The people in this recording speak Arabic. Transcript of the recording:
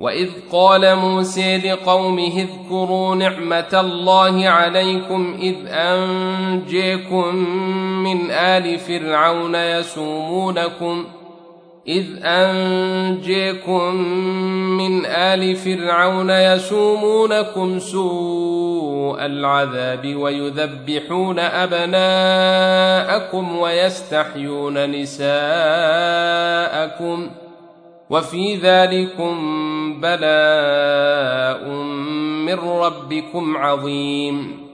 وإذ قال موسى لقومه اذكروا نعمة الله عليكم إذ أنجاكم من آل فرعون يسومونكم سوء العذاب ويذبحون أبناءكم ويستحيون نساءكم وفي ذلكم بلاء من ربكم عظيم.